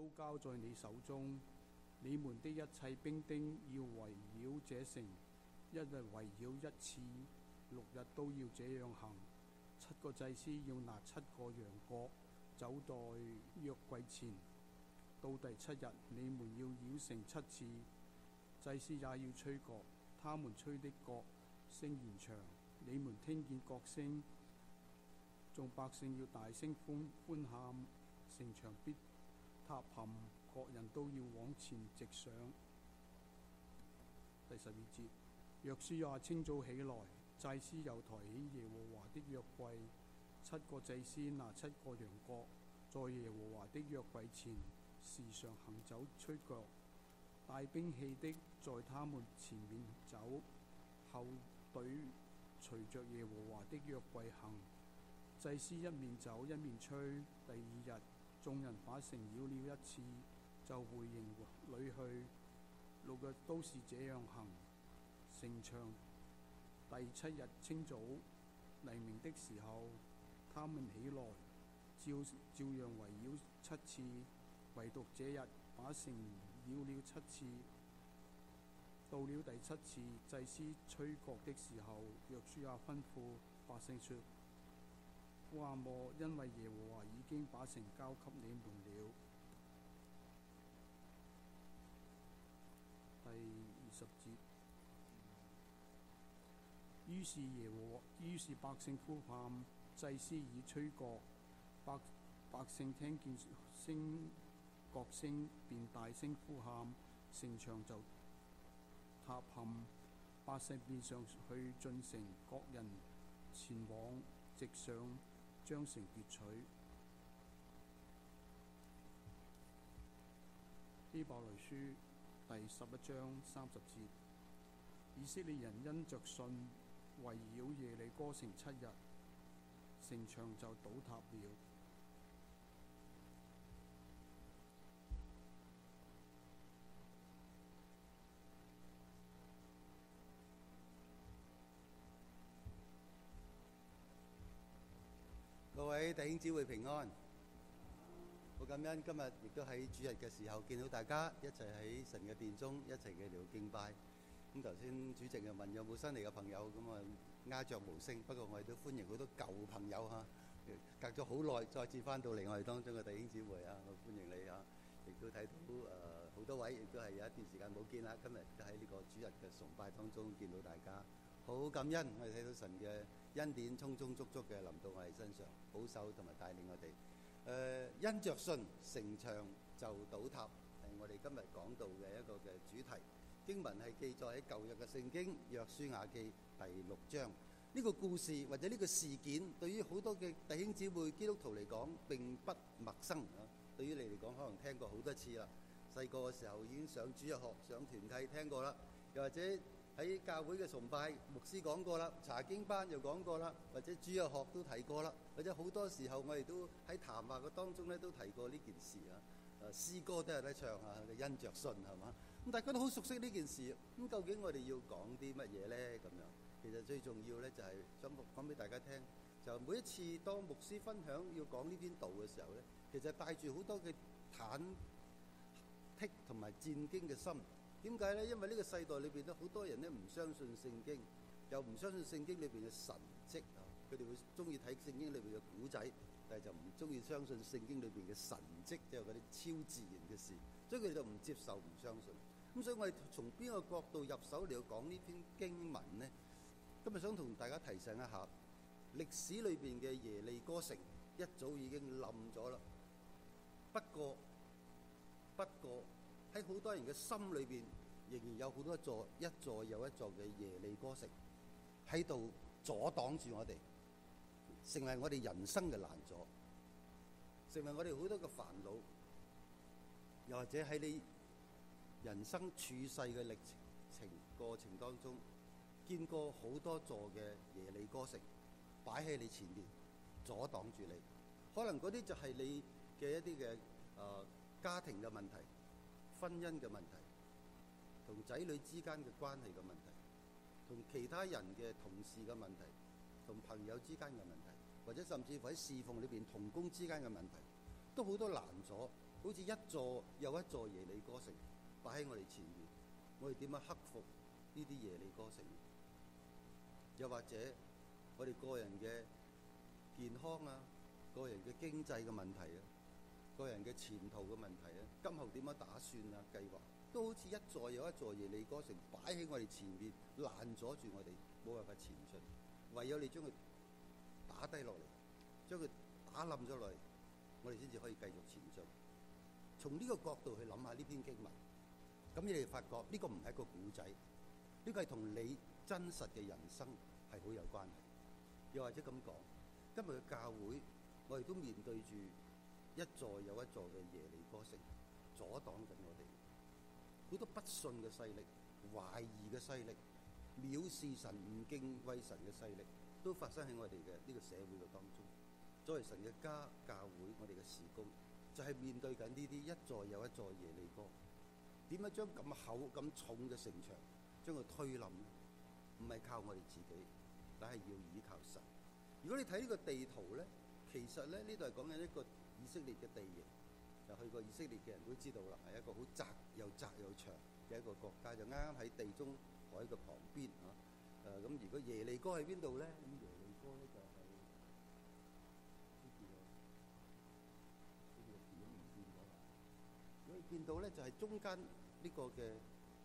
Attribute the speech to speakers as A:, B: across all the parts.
A: 都交在你手中。你們的一切兵丁要圍繞這城，一日圍繞一次，6日都要這樣行。7個祭司要拿7個羊角，走在約櫃前。到第7日，你們要繞城7次。祭司也要吹角，他們吹的角聲延長。你們聽見角聲，眾百姓要大聲歡喊，城牆必塌陷，各人都要往前直上。第12節，約書亞清早起來，祭司又抬起耶和華的約櫃，7個祭司拿7個羊角，在耶和華的約櫃前時常行走吹角，帶兵器的在他們前面走，後隊隨着耶和華的約櫃行。祭司一面走一面吹。第2日，眾人把城繞了一次，就回營裏去。6日都是這樣行。城牆第7日清早黎明的時候，他們起來，照樣圍繞7次，唯獨這日把城繞了7次。到了第7次，祭司吹角的時候，約書亞吩咐百姓說：呼喊我，因為耶和華已經把城交給你們了。第20節，於是百姓呼喊，祭司已吹角，百姓聽見角聲，便大聲呼喊，城牆就塌陷，百姓便上去進城，各人前往直上，將城奪取。希伯來書第11章30節，以色列人因着信圍繞耶利哥城7日，城牆就倒塌了。
B: 各位弟兄姊妹平安，好感恩今日亦都喺主日嘅時候見到大家一齊喺神嘅殿中一齊嘅嚟敬拜。咁頭先主席又問有冇新嚟嘅朋友，咁啊鴉雀無聲。不過我哋都歡迎好多舊朋友嚇，隔咗好耐再次翻到嚟我哋當中嘅弟兄姊妹啊，我歡迎你嚇。亦都睇到好多位，亦都係有一段時間冇見啦。今日都喺呢個主日嘅崇拜當中見到大家。好感恩，我哋睇到神嘅恩典充充足足嘅臨到我哋身上，保守同埋帶領我哋。因着信，城牆就倒塌，係我哋今日講到嘅一個嘅主題。經文係記載喺舊約嘅聖經約書亞記第6章。呢個故事或者呢個事件，對於好多嘅弟兄姊妹基督徒嚟講並不陌生啊。對於你嚟講，可能聽過好多次啦。細個嘅時候已經上主日學、上團契聽過啦，又或者喺教會嘅崇拜，牧師講過啦，查經班又講過啦，或者主日學都提過啦，或者好多時候我哋都喺談話嘅當中咧都提過呢件事啊。詩歌都有得唱啊，因着信係嘛？咁大家都好熟悉呢件事。咁究竟我哋要講啲乜嘢咧？咁樣其實最重要咧就係想講俾大家聽，就每一次當牧師分享要講呢篇道嘅時候咧，其實帶住好多嘅忐忑同埋戰驚嘅心。點解咧？因為呢個世代裏邊咧，好多人咧唔相信聖經，又唔相信聖經裏邊嘅神蹟啊！佢哋會中意睇聖經裏邊嘅古仔，但係就唔中意相信聖經裏邊嘅神蹟，即係嗰啲超自然嘅事，所以佢哋就唔接受、唔相信。咁所以我哋從邊個角度入手嚟講呢篇經文呢？今日想同大家提醒一下，歷史裏邊嘅耶利哥城一早已經冧咗啦。不過喺好多人嘅心裏邊，仍然有好多一座又一座嘅耶利哥城喺度阻擋住我哋，成為我哋人生嘅難阻，成為我哋好多嘅煩惱，又或者喺你人生處世嘅歷程過程當中，見過好多座嘅耶利哥城擺喺你前面，阻擋住你。可能嗰啲就係你嘅一啲嘅家庭嘅問題、婚姻嘅問題、同仔女之間嘅關係嘅問題、同其他人嘅同事嘅問題、同朋友之間嘅問題，或者甚至乎喺侍奉裏邊同工之間嘅問題，都好多難阻， 好似一座又一座耶利哥城擺喺我哋前面，我哋點樣克服呢啲耶利哥城？又或者我哋個人嘅健康啊，個人嘅經濟嘅問題啊，個人嘅前途嘅問題啊，今後點樣打算啊，計劃都好似一座又一座耶利哥城擺喺我哋前面，攔阻住我哋冇辦法前進。唯有你將佢打低落嚟，將佢打冧咗落嚟，我哋先至可以繼續前進。從呢個角度去諗下呢篇經文，咁你哋發覺呢個唔係一個古仔，呢個係同你真實嘅人生係好有關係。又或者咁講，今日嘅教會，我哋都面對住一座又一座嘅耶利哥城，阻擋緊我哋。好多不信嘅勢力、懷疑嘅勢力、藐視神、唔敬畏神嘅勢力，都發生喺我哋嘅呢個社會嘅當中。作為神嘅家、教會，我哋嘅事工就係面對緊呢啲一座又一座耶利哥。點樣將咁厚、咁重嘅城牆將佢推冧呢？唔係靠我哋自己，但係要倚靠神。如果你睇呢個地圖咧，其實咧呢度係講緊一個以色列嘅地形。就去過以色列嘅人都知道啦，係一個好窄又長嘅一個國家，就啱啱喺地中海嘅旁邊嚇。咁如果耶利哥喺邊度咧？咁耶利哥咧就係呢個點唔見咗啦。可以見到咧，就係中間呢個嘅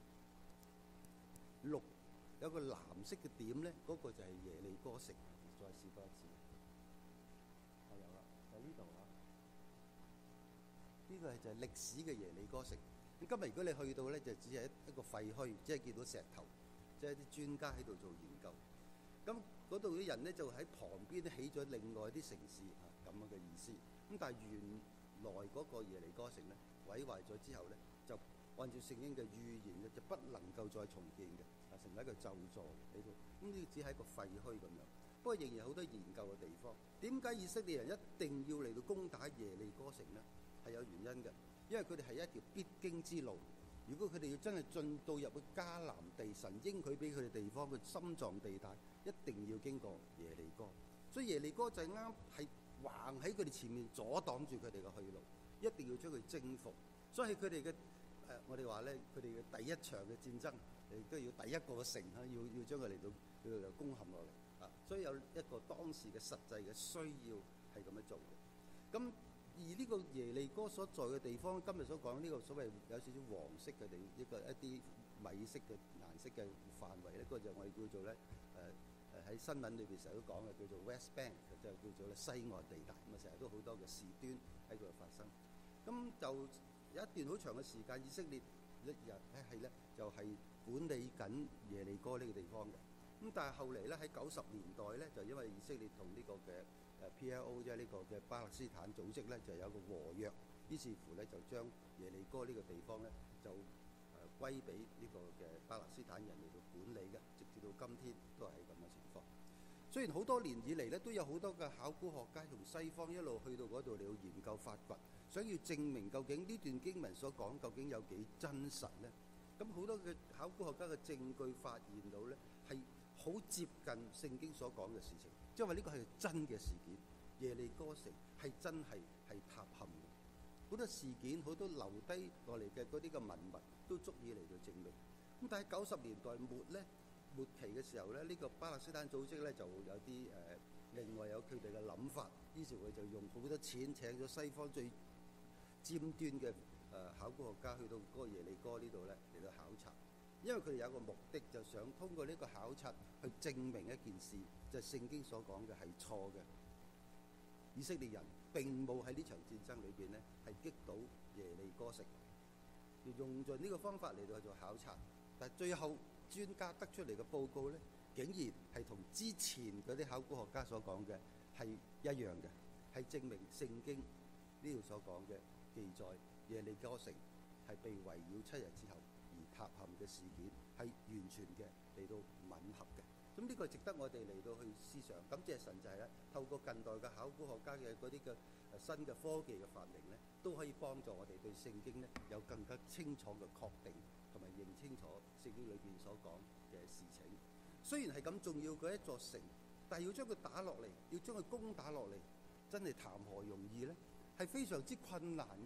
B: 綠有個藍色嘅點咧，嗰個就係耶利哥城。再試多一次，有啦，喺呢度啊。呢個就係歷史嘅耶利哥城。咁今日如果你去到咧，就只係一個廢墟，即係見到石頭，即係啲專家喺度做研究。咁嗰度啲人咧就喺旁邊起咗另外啲城市啊，咁樣嘅意思。咁但係原來嗰個耶利哥城咧毀壞咗之後咧，就按照聖經嘅預言咧，就不能夠再重建嘅，啊，成為一個咒詛喺度。咁呢個只係一個廢墟咁樣。不過仍然好多研究嘅地方。點解以色列人一定要嚟到攻打耶利哥城咧？係有原因嘅，因為佢哋係一條必經之路。如果佢哋要真係進到入去迦南地，神應許俾佢哋地方嘅心臟地帶，一定要經過耶利哥。所以耶利哥就係啱係橫喺佢哋前面，阻擋住佢哋嘅去路，一定要將佢征服。所以佢哋嘅我哋話咧，佢哋嘅第一場嘅戰爭，亦都要第一個城嚇，要將佢嚟到攻陷落嚟啊。所以有一個當時嘅實際嘅需要係咁樣做嘅。咁而呢個耶利哥所在嘅地方，今日所講呢個所謂有少少黃色嘅地，一啲米色嘅顏色嘅範圍咧，嗰個就我哋叫做咧喺新聞裏邊成日都講嘅叫做 West Bank，就叫做咧西岸地帶。咁啊，成日都好多嘅事端喺嗰度發生。咁就有一段好長嘅時間，以色列一日咧就係管理緊耶利哥呢個地方嘅。咁但係後嚟咧喺90年代咧，就因為以色列同呢個嘅PLO 即係呢個嘅巴勒斯坦組織咧，就有個和約，於是乎咧就將耶利哥呢個地方咧就歸俾呢個嘅巴勒斯坦人嚟到管理嘅，直至到今天都係咁嘅情況。雖然好多年以嚟咧都有好多嘅考古學家從西方一路去到嗰度嚟到研究發掘，想要證明究竟呢段經文所講究竟有幾真實咧？咁好多嘅考古學家嘅證據發現到咧係好接近聖經所講嘅事情，即係話呢個係真嘅事件。耶利哥城係真係塌陷嘅，好多事件好多留低落嚟嘅嗰啲嘅文物都足以嚟到證明。咁但係90年代末期嘅時候咧，呢個巴勒斯坦組織咧就有啲另外有佢哋嘅諗法，於是佢就用好多錢請咗西方最尖端嘅考古學家去到嗰個耶利哥呢度咧嚟到考察。因為佢哋有一個目的，就想通過呢個考察去證明一件事，就係聖經所講嘅係錯嘅。以色列人並冇喺呢場戰爭裏邊咧係擊倒耶利哥城，要用盡呢個方法嚟到去做考察，但係最後專家得出嚟嘅報告咧，竟然係同之前嗰啲考古學家所講嘅係一樣嘅，係證明聖經呢度所講嘅記載耶利哥城係被圍繞7日之後而塌陷嘅事件係完全嘅嚟到吻合嘅。咁呢個值得我哋嚟到去思想。感謝神就係咧，透過近代嘅考古學家嘅嗰啲嘅新嘅科技嘅發明咧，都可以幫助我哋對聖經咧有更加清楚嘅確定，同埋認清楚聖經裏邊所講嘅事情。雖然係咁重要嘅一座城，但係要將佢打落嚟，要將佢攻打落嚟，真係談何容易咧？係非常之困難嘅。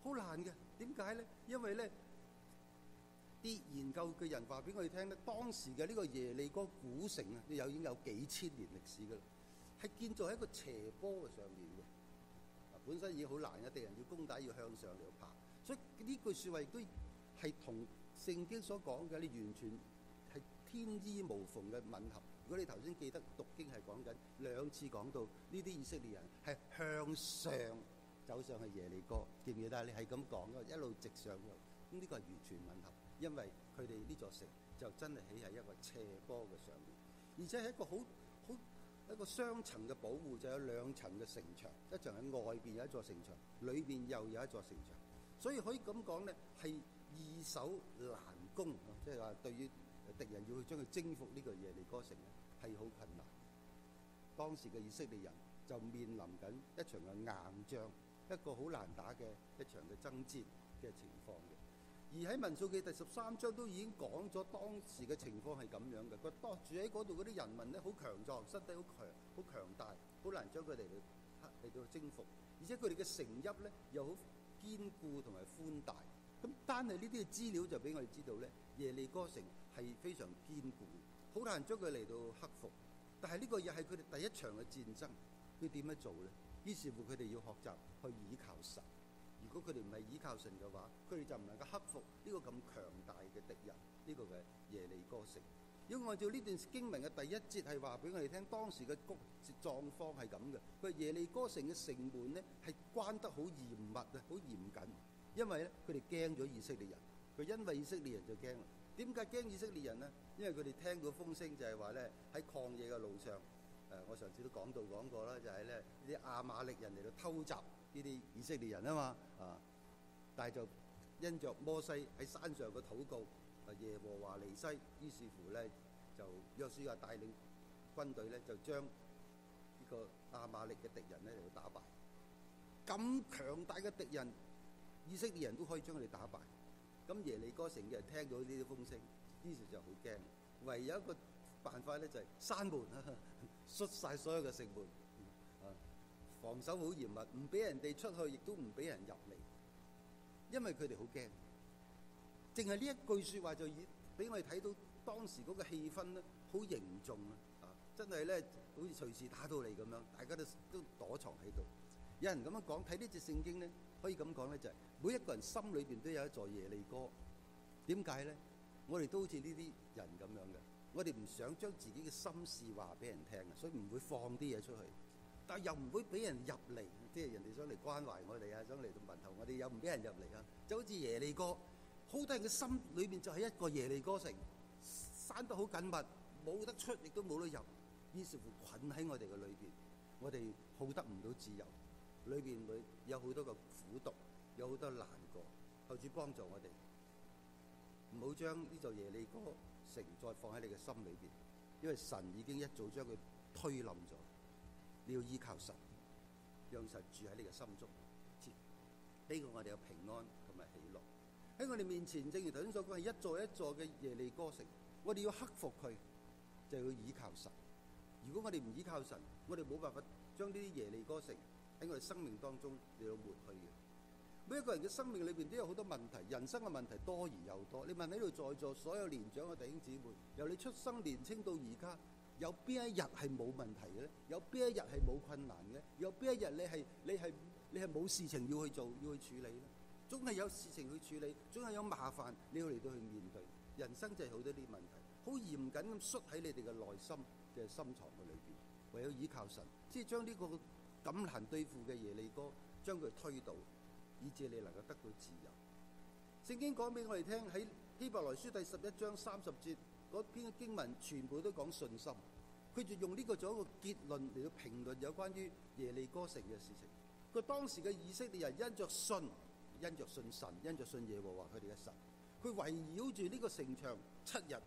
B: 好難嘅。點解咧？因為咧啲研究嘅人話俾我哋聽咧，當時嘅呢個耶利哥古城啊，已經有幾千年歷史㗎啦，係建造喺一個斜坡嘅上面嘅。本身已經好難嘅，敵人要攻打要向上嚟爬，所以呢句説話亦都係同聖經所講嘅，你完全係天衣無縫嘅吻合。如果你頭先記得讀經係講緊兩次講到呢啲以色列人係向上走上去耶利哥，記唔記得？你係咁講嘅，一路直上去，咁呢個係完全吻合，因為佢哋呢座城就真係起喺一個斜坡嘅上面，而且係一個一個雙層嘅保護，就有兩層嘅城牆，一層喺外邊有一座城牆，裏邊又有一座城牆，所以可以咁講咧，係易守難攻，即係話對於敵人要去將佢征服呢個耶利哥城咧，係好困難。當時嘅以色列人就面臨緊一場嘅硬仗，一個好難打嘅一場嘅爭戰嘅情況嘅。而喺民數記第13章都已經講咗當時嘅情況係咁樣嘅。佢當住喺嗰度嗰啲人民咧，好強壯，身體好強大，好難將佢哋嚟到征服。而且佢哋嘅城邑咧又好堅固同埋寬大。咁單係呢啲嘅資料就俾我哋知道咧，耶利哥城係非常堅固，好難將佢嚟到克服。但係呢個又係佢哋第一場嘅戰爭，要點樣做咧？於是乎佢哋要學習去倚靠神。如果佢哋唔係倚靠神嘅話，佢哋就唔能夠克服呢個咁強大嘅敵人，呢個嘅耶利哥城。如果按照呢段經文嘅第一節係話俾我哋聽，當時嘅狀況係咁嘅。佢耶利哥城嘅城門咧係關得好嚴密啊，好嚴謹，因為咧佢哋驚咗以色列人。佢因為以色列人就驚啦。點解驚以色列人呢？因為佢哋聽到風聲就係話咧喺曠野嘅路上，我上次都講過啦，就係咧啲亞瑪力人嚟到偷襲呢啲以色列人啊嘛，但係就因着摩西喺山上嘅禱告，耶和華尼西，於是乎咧就約書亞帶領軍隊咧就將呢個亞瑪力嘅敵人咧嚟到打敗。咁強大嘅敵人，以色列人都可以將佢哋打敗。咁耶利哥城嘅人聽到呢啲風聲，於是就好驚，唯有一個辦法咧就係閂門，閂晒所有嘅城門，防守好嚴密，唔俾人哋出去，亦都唔俾人入嚟，因為佢哋好驚。淨係呢一句説話就已俾我哋睇到當時嗰個氣氛咧，好凝重啊！真係咧，好似隨時打到嚟咁樣，大家都躲藏喺度。有人咁樣講，睇呢隻聖經咧，可以咁講咧，就係每一個人心裏邊都有一座耶利哥。點解咧？我哋都好似呢啲人咁樣嘅，我哋唔想將自己嘅心事話俾人聽嘅，所以唔會放啲嘢出去。但係又唔會俾人入嚟，即係人哋想嚟關懷我哋啊，想嚟到問候我哋，又唔俾人入嚟啊！就好似耶利哥，好多人嘅心裏邊就係一個耶利哥城，閂得好緊密，冇得出，亦都冇得入。於是乎困喺我哋嘅裏邊，我哋好得唔到自由，裏邊會有好多個苦毒，有好多難過。求主幫助我哋，唔好將呢座耶利哥城再放喺你嘅心裏邊，因為神已經一早將佢推冧咗。你要依靠神，讓神住喺你嘅心中，俾我哋有平安同埋喜樂喺我哋面前。正如頭先所講，係一座一座嘅耶利哥城，我哋要克服佢，就要依靠神。如果我哋唔依靠神，我哋冇辦法將呢啲耶利哥城喺我哋生命當中嚟到抹去嘅。每一個人嘅生命裏邊都有好多問題，人生嘅問題多而又多。你問喺度在座所有年長嘅弟兄姊妹，由你出生年青到而家，有邊一日係冇問題嘅咧？有邊一日係冇困難嘅？有邊一日你係冇事情要去做，要去處理咧？總係有事情去處理，總係有麻煩你要嚟到去面對。人生就係好多啲問題，好嚴謹咁縮喺你哋嘅內心嘅深藏嘅裏邊。唯有依靠神，即係將呢個咁難對付嘅耶利哥，將佢推倒，以致你能夠得到自由。聖經講俾我哋聽，喺希伯來書第11章30節嗰篇經文，全部都講信心。佢就用呢個做一個結論嚟到評論有關於耶利哥城嘅事情。佢當時嘅以色列人因着信神，因着信耶和華佢哋嘅神，佢圍繞住呢個城牆7日，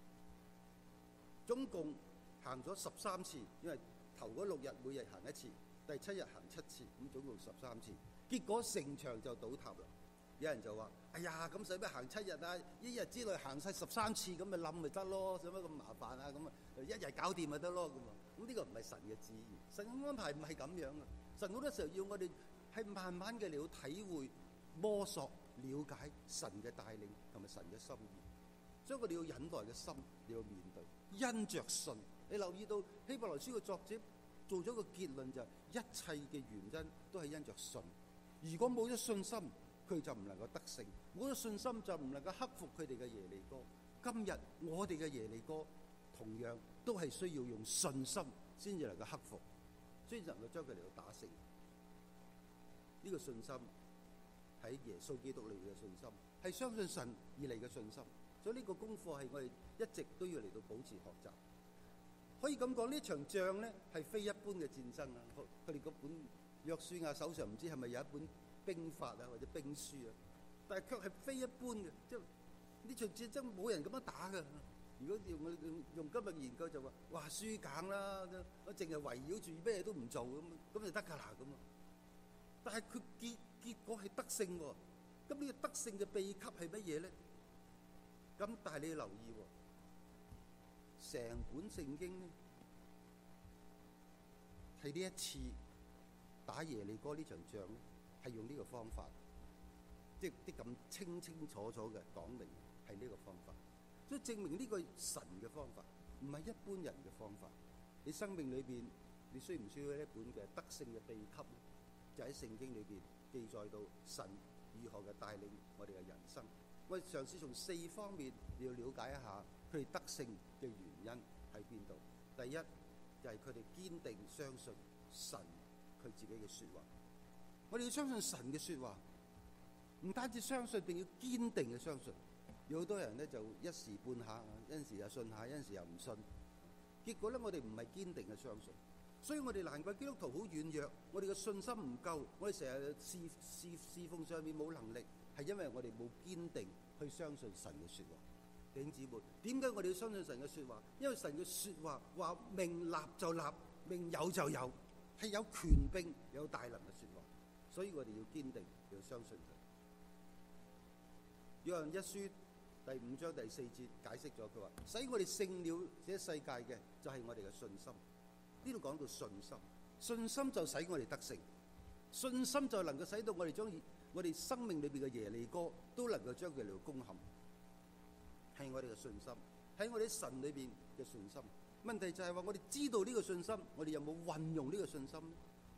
B: 總共行咗13次，因為頭嗰6日每日行一次，第7日行7次，咁總共13次。結果城牆就倒塌啦。有人就話：哎呀，咁使乜行7日啊？一日之內行晒13次，咁咪冧咪得咯？使乜咁麻煩啊？咁啊，一日搞掂咪得咯？咁呢個唔係神嘅旨意，神嘅安排唔係咁樣嘅。神好多時候要我哋係慢慢嘅嚟到體會， 摸索了解神嘅帶領同埋神嘅心意。所以我哋要忍耐嘅心，你要面對。因着信，你留意到希伯來書嘅作者做咗個結論，就係一切嘅原因都係因着信。如果冇咗信心，佢就唔能夠得勝；冇咗信心就唔能夠克服佢哋嘅耶利哥。今日我哋嘅耶利哥同樣都係需要用信心先至能夠克服，先至能夠將佢哋打勝。呢個信心喺耶穌基督裏面嘅信心，係相信神而嚟嘅信心。所以呢個功課係我哋一直都要嚟到保持學習。可以咁講，呢場仗咧係非一般嘅戰爭啊！佢哋嗰本約書亞手上唔知係咪有一本兵法啊或者兵書啊，但係卻係非一般嘅，即係呢場戰爭冇人咁樣打㗎。如果用今日研究就話，哇輸梗啦，我淨係圍繞住咩都唔做咁就得㗎啦咁啊！但係佢結果係得勝喎。咁呢個得勝嘅秘笈係乜嘢咧？咁但係你要留意喎，成本聖經咧係呢一次打耶利哥呢場仗咧，係用呢個方法，即係啲咁清清楚楚嘅講明係呢個方法，所以證明呢個神嘅方法，唔係一般人嘅方法。你生命裏邊，你需唔需要一本嘅得勝嘅秘笈？就喺聖經裏邊記載到神如何嘅帶領我哋嘅人生。我哋嘗試從4方面你要了解一下佢哋得勝嘅原因喺邊度。第一就係佢哋堅定相信神佢自己嘅說話。我哋要相信神嘅說話，唔單止相信，並要堅定嘅相信。有好多人咧就一時半下，有陣時又信下，有陣時又唔信。結果咧，我哋唔係堅定嘅相信。所以我哋難怪基督徒好軟弱，我哋嘅信心唔夠，我哋成日侍奉上面冇能力，係因為我哋冇堅定去相信神嘅說話。弟兄姊妹，點解我哋要相信神嘅說話？因為神嘅說話話命立就立，命有就有，係有權柄有大能嘅說話，所以我哋要堅定要相信佢。約翰一書第5章第4節解釋咗，佢話使我哋勝了這世界嘅就係我哋嘅信心。呢度講到信心，信心就使我哋得勝，信心就能夠使到我哋將我哋生命裏邊嘅耶利哥都能夠將佢嚟攻陷，係我哋嘅信心，喺我哋神裏邊嘅信心。問題就係話我哋知道呢個信心，我哋有冇運用呢個信心？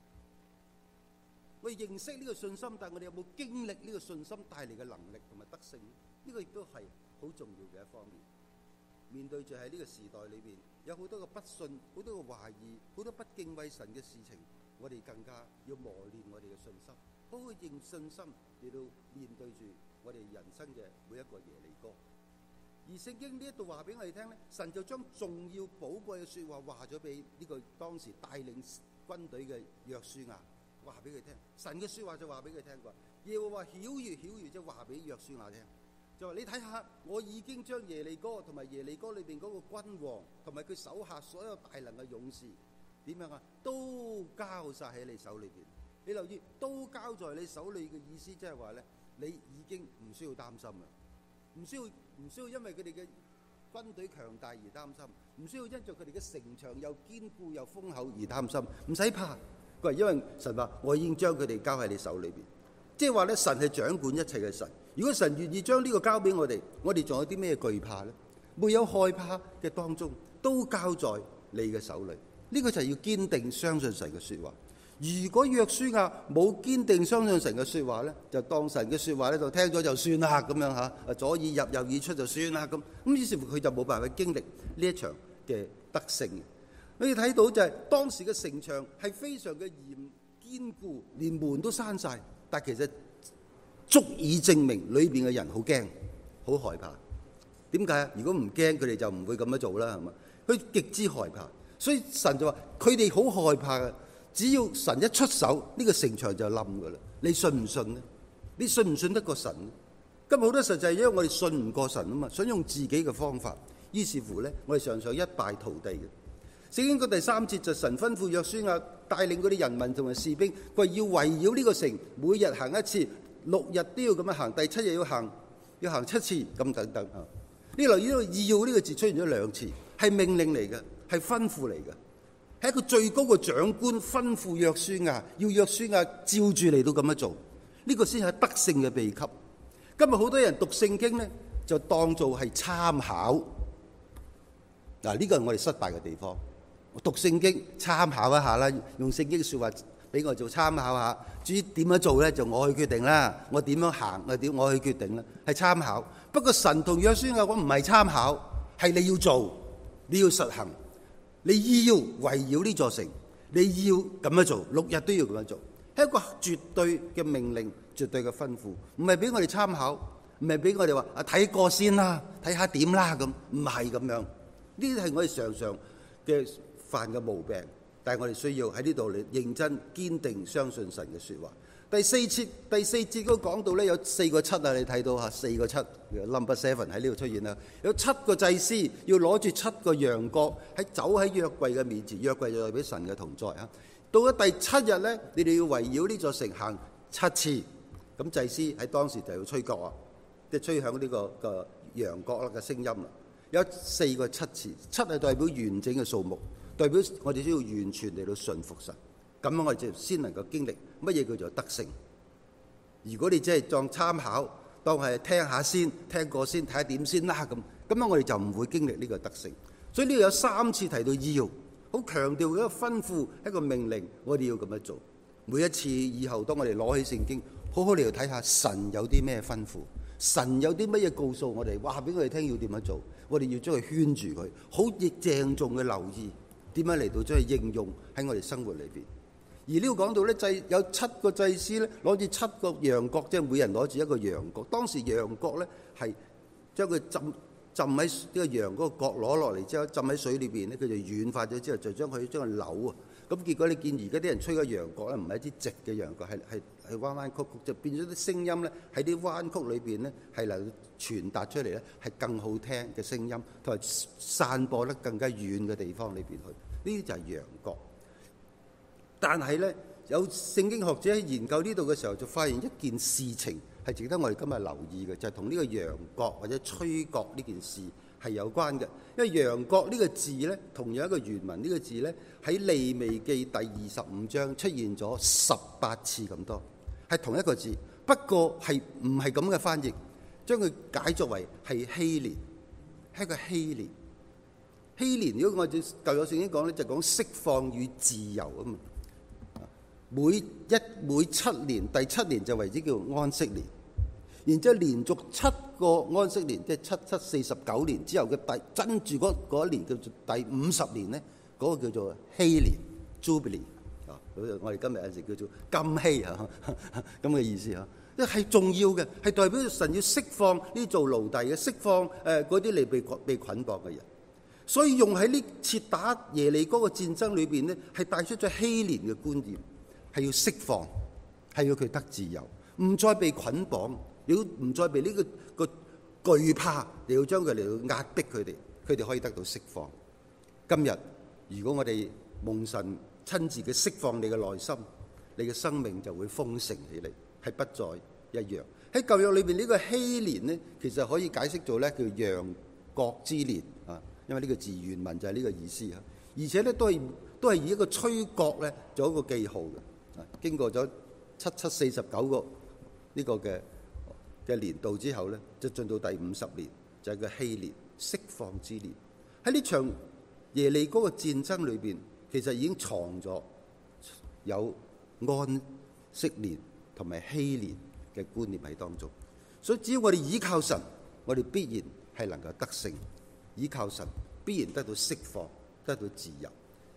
B: 我哋認識呢個信心，但係我哋有冇經歷呢個信心帶嚟嘅能力同埋得勝？呢個亦都係好重要嘅一方面。面對住喺呢個時代裏邊，有好多嘅不信，好多嘅懷疑，好多不敬畏神嘅事情，我哋更加要磨練我哋嘅信心，好好用信心嚟到面對住我哋人生嘅每一個耶利哥。而聖經呢一度話俾我哋聽咧，神就將重要寶貴嘅說話話咗俾呢個當時帶領軍隊嘅約書亞，話俾佢聽。神嘅說話就話俾佢聽過，耶和華曉諭即係話俾約書亞聽。就話你睇下，我已經將耶利哥同埋耶利哥裏邊嗰個君王同埋佢手下所有大能嘅勇士點樣啊，都交晒喺你手裏邊。你留意，都交在你手裏嘅意思，即係話咧，你已經唔需要擔心啦，唔需要因為佢哋嘅軍隊強大而擔心，唔需要因着佢哋嘅城牆又堅固又豐厚而擔心，唔使怕。佢話因為神話我已經將佢哋交喺你手裏邊，即係話咧，神係掌管一切嘅神。如果神願意將呢個交俾我哋仲有啲咩懼怕呢？沒有害怕嘅當中，都交在你嘅手裏。呢個就係要堅定相信神嘅說話。如果約書亞冇堅定相信神嘅說話呢，就當神嘅說話呢就聽咗就算啦咁樣吓，左耳入右耳出就算啦咁。於是乎佢就冇辦法經歷呢一場嘅得勝。你睇到就係當時嘅城牆係非常嘅堅固，連門都閂晒，但其實足以證明裏邊嘅人好驚，好害怕。點解啊？如果唔驚，佢哋就唔會咁樣做啦，係嘛？佢極之害怕，所以神就話佢哋好害怕嘅。只要神一出手，呢個城牆就冧噶啦。你信唔信呢？你信唔信得過神呢？今日好多實際因為我哋信唔過神啊嘛，想用自己嘅方法，於是乎呢，我哋常常一敗塗地嘅。聖經個第3節就神吩咐約書亞帶領嗰啲人民同埋士兵，佢話要圍繞呢個城，每日行一次，6日都要咁樣行，第7日要行7次，咁等等啊。呢度要呢個字出現咗2次，係命令嚟嘅，係吩咐嚟嘅，係一個最高嘅長官吩咐約書亞，要約書亞照住嚟到咁樣做。 呢個先係得勝嘅秘笈。今日好多人讀聖經呢，就當做係參考。嗱，呢個係我哋失敗嘅地方。我讀聖經參考一下啦，用聖經説話俾我做參考下。至於點樣做呢，就我去決定啦。我點樣行，我去決定啦，係參考。不過神同約書亞講唔係參考，係你要做，你要實行，你要圍繞呢座城，你要咁樣做，6日都要咁樣做，係一個絕對嘅命令，絕對嘅吩咐，唔係俾我哋參考，唔係俾我哋話睇過先啦，睇下點啦咁，唔係咁樣。呢啲係我哋常常嘅犯嘅毛病，但係我哋需要喺呢度嚟認真堅定相信神嘅説話。第四節嗰個講到咧，有4個7啊，你睇到嚇4個7 number 7喺呢度出現啦。有7個祭司要攞住7個羊角走喺約櫃嘅面前，約櫃就代表神嘅同在嚇。到咗第7日咧，你哋要圍繞呢座城行7次。咁祭司喺當時就要吹角啊，即係吹響呢個羊角嘅聲音啦。有4個7次，7係代表完整嘅數目，代表我哋都要完全嚟到順服神。咁樣我哋就先能夠經歷乜嘢叫做得勝。如果你只係當參考，當係聽下先，聽過先，睇下點先啦咁樣我哋就唔會經歷呢個得勝。所以呢度有3次提到要，好強調一個吩咐，一個命令，我哋要咁樣做。每一次以後，當我哋攞起聖經，好好嚟到睇下神有啲咩吩咐，神有啲乜嘢告訴我哋，話俾我哋聽要點樣做，我哋要將佢圈住佢，好亦鄭重嘅留意點樣嚟到將佢應用喺我哋生活裏邊。而呢度講到咧，有7個祭司咧，攞住7個羊角，即係每人攞住一個羊角。當時羊角咧係將佢浸喺呢個羊嗰個角攞落嚟之後，浸喺水裏邊咧，佢就軟化咗之後，就將佢扭啊。咁結果你見而家啲人吹嘅羊角咧，唔係一啲直嘅羊角，係彎彎曲曲，就變咗啲聲音咧喺啲彎曲裏邊咧係能夠傳達出嚟咧，係更好聽嘅聲音，同埋散播得更加遠嘅地方裏邊去。呢啲就係羊角。但係咧，有聖經學者喺研究呢度嘅時候，就發現一件事情係值得我哋今日留意嘅，就係同呢個羊角或者吹角呢件事係有關嘅。因為羊角呢個字咧，同樣一個原文呢個字咧，喺利未記第25章出現咗18次咁多，係同一個字，不過係唔係咁嘅翻譯，將佢解作為係禧年，係一個禧年。禧年如果我哋舊約聖經講咧，就講釋放與自由啊嘛。每7年，第7年就為之叫安息年，然之後連續7個安息年，即係7 49年之後嘅跟住嗰一年叫做第50年咧，嗰個叫做禧年 Jubilee 啊，我哋今日有陣時叫做金禧啊，咁嘅意思啊，因為係重要嘅，係代表神要釋放呢做奴隸嘅，釋放嗰啲嚟被捆綁嘅人，所以用喺呢次打耶利哥嘅戰爭裏邊咧，係帶出咗禧年嘅觀念。係要釋放，係要佢得自由，唔再被捆綁，要唔再被呢個懼怕，你要將佢嚟到壓迫佢哋，佢哋可以得到釋放。今日如果我哋蒙神親自嘅釋放你嘅內心，你嘅生命就會豐盛起嚟，係不再一樣。喺舊約裏邊呢個禧年呢，其實可以解釋做咧叫羊角之年啊，因為呢個字原文就係呢個意思啊，而且咧都係以一個吹角咧做一個記號嘅。經過咗749個呢個嘅年度之後咧，就進到第50年，就係個禧年，釋放之年。喺呢場耶利哥嘅戰爭裏邊，其實已經藏咗有安息年同埋禧年嘅觀念喺當中。所以只要我哋依靠神，我哋必然係能夠得勝；依靠神，必然得到釋放，得到自由。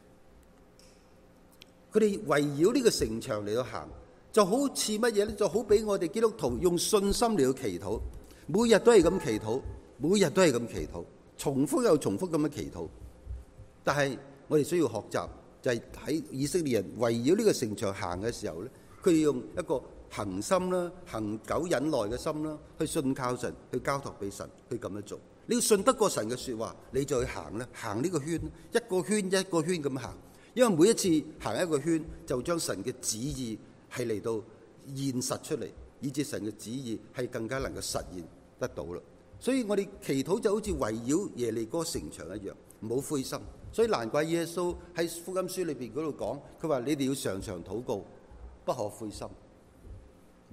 B: 佢哋圍繞呢個城牆嚟到行，就好似乜嘢咧？就好比我哋基督徒用信心嚟到祈禱，每日都係咁祈禱，每日都係咁祈禱，重複又重複咁樣祈禱。但係我哋需要學習，就係喺以色列人圍繞呢個城牆行嘅時候咧，佢要用一個恒心啦、恒久忍耐嘅心啦，去信靠神，去交託俾神，去咁樣做。你要信得過神嘅説話，你就去行啦，行呢個圈，一個圈一個圈咁行。因為每一次行一個圈，就將神嘅旨意係嚟到現實出嚟，以致神嘅旨意係更加能夠實現得到啦。所以我哋祈禱就好似圍繞耶利哥城牆一樣，唔好灰心。所以難怪耶穌喺福音書裏邊嗰度講，佢話你哋要常常禱告，不可灰心。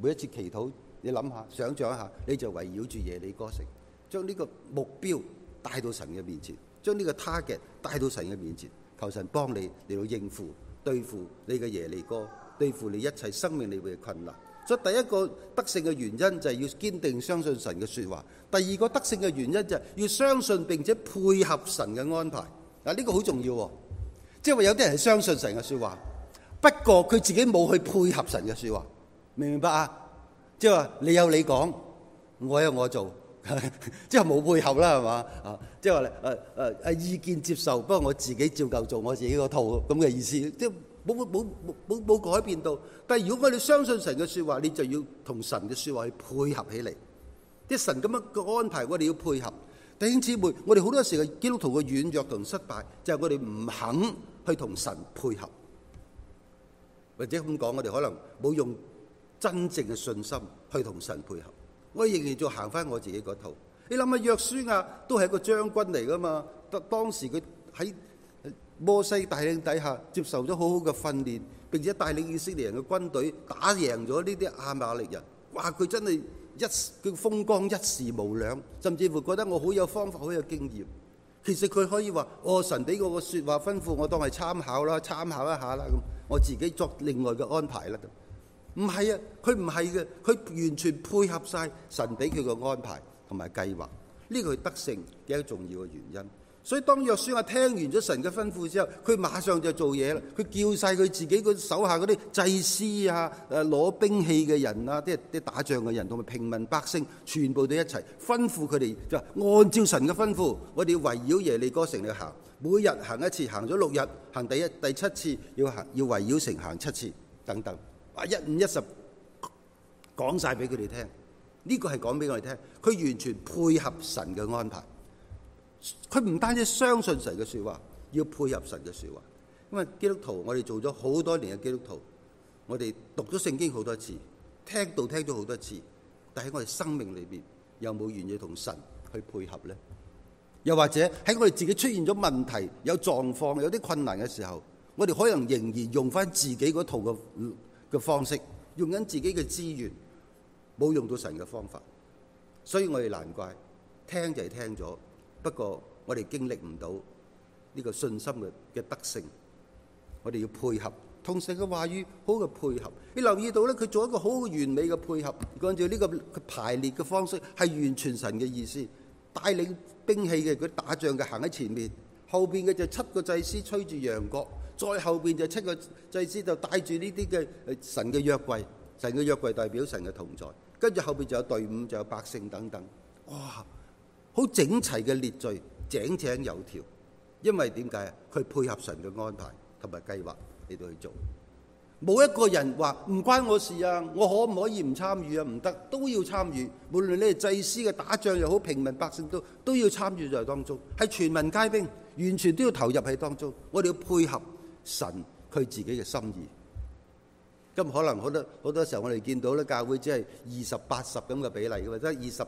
B: 每一次祈禱，你諗下、想像一下，你就圍繞住耶利哥城，將呢個目標帶到神嘅面前，將呢個 target 帶到神嘅面前，求神幫你嚟到應付、對付你嘅耶利哥，對付你一切生命裏邊嘅困難。所以第一個得勝嘅原因就係要堅定相信神嘅説話。第二個得勝嘅原因就係要相信並且配合神嘅安排。嗱，呢個好重要喎。即係話有啲人係相信神嘅説話，不過佢自己冇去配合神嘅説話，明唔明白啊？即係話你有你講，我有我做，即係冇配合啦，係嘛啊？即係話意見接受，不過我自己照舊做我自己個套咁嘅意思，即係冇改變到。但係如果我哋相信神嘅説話，你就要同神嘅説話去配合起嚟。即係神咁樣嘅安排，我哋要配合。弟兄姊妹，我哋好多時嘅基督徒嘅軟弱同失敗，就係我哋唔肯去同神配合，或者咁講，我哋可能冇用真正嘅信心去同神配合。我仍然再行翻我自己嗰套。你諗下，約書亞都係一個將軍嚟噶嘛？當時佢喺摩西帶領底下接受咗好好嘅訓練，並且帶領以色列人嘅軍隊打贏咗呢啲亞瑪力人。哇！佢真係佢風光一時無兩，甚至乎覺得我好有方法，好有經驗。其實佢可以話：神俾我個説話吩咐，我當係參考啦，參考一下啦，咁我自己作另外嘅安排啦。唔係啊，佢唔係嘅，佢完全配合晒神俾佢嘅安排同埋計劃。呢個係得勝嘅一個重要嘅原因。所以當約書亞聽完咗神嘅吩咐之後，佢馬上就做嘢啦。佢叫晒佢自己個手下嗰啲祭司啊、攞兵器嘅人啊、啲打仗嘅人同埋平民百姓，全部都一齊吩咐佢哋，就按照神嘅吩咐，我哋要圍繞耶利哥城嚟行，每日行一次，行咗6日，行第7次要圍繞城行7次等等。一五一十講晒俾佢哋聽，呢個係講俾我哋聽，佢完全配合神嘅安排。佢唔單止相信神嘅説話，要配合神嘅説話。因為基督徒，我哋做咗好多年嘅基督徒，我哋讀咗聖經好多次，聽咗好多次，但喺我哋生命裏邊有冇願意同神去配合呢？又或者喺我哋自己出現咗問題、有狀況、有啲困難嘅時候，我哋可能仍然用翻自己嗰套嘅方式，用緊自己嘅資源，冇用到神嘅方法。所以我哋難怪聽就係聽咗，不過我哋經歷唔到呢個信心嘅得勝。我哋要配合同神嘅話語，好嘅配合。你留意到咧，佢做一個好完美嘅配合，按照呢個排列嘅方式，係完全神嘅意思。帶領兵器嘅佢打仗嘅行喺前面，後邊嘅就7個祭司吹住羊角，再後邊就7個祭司就帶住呢啲嘅神嘅約櫃。神嘅約櫃代表神嘅同在，跟住後邊就有隊伍，就有百姓等等。哇！好整齊嘅列序，井井有條。因為點解啊？佢配合神嘅安排同埋計劃嚟到去做。冇一個人話唔關我事啊，我可唔可以唔參與啊？唔得，都要參與。無論你係祭司嘅打仗又好，平民百姓都要參與在當中，係全民皆兵，完全都要投入喺當中。我哋要配合神佢自己嘅心意。咁可能好多時候我哋見到咧，教會只係20-80咁嘅比例嘅，或者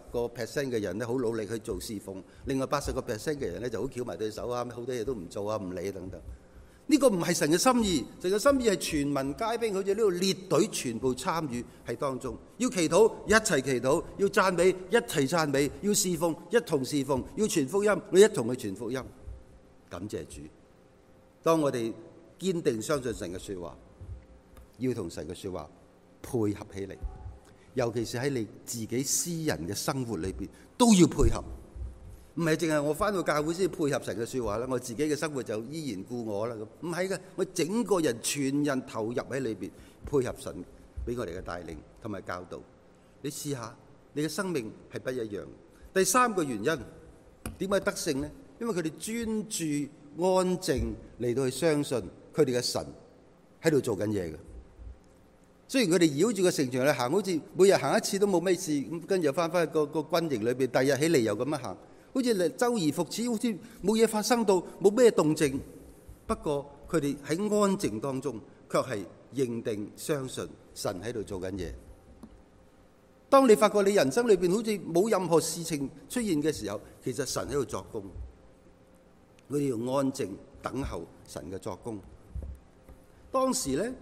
B: 20% 嘅人咧好努力去做侍奉，另外80% 嘅人咧就好翹埋對手啊，好多嘢都唔做啊，唔理等等。呢個唔係神嘅心意，神嘅心意係全民皆兵，好似呢個列隊全部參與喺當中，要祈禱一齊祈禱，要讚美一齊讚美，要侍奉一同侍奉，要傳福音我一同去傳福音。感謝主！當我哋堅定相信神嘅說話，要同神嘅說話配合起嚟，尤其是喺你自己私人嘅生活裏邊都要配合。唔係淨係我返到教會先配合神嘅説話啦，我自己嘅生活就依然故我啦。咁唔係嘅，我整個人全人投入喺裏邊，配合神俾我哋嘅帶領同埋教導。你試下，你嘅生命係不一樣。第三個原因點解得勝呢？因為佢哋專注安靜嚟到去相信佢哋嘅神喺度做緊嘢嘅。雖然佢哋繞住個城牆去行，好似每日行一次都冇咩事，咁跟住又返返去個軍營裏邊，第二日起嚟又咁樣行。好似嚟周而復始，好似冇嘢發生到，冇咩動靜。不過佢哋喺安靜當中，卻係認定相信神喺度做緊嘢。當你發覺你人生裏邊好似冇任何事情出現嘅時候，其實神喺度作工。佢哋要安靜等候神嘅作工。當時咧，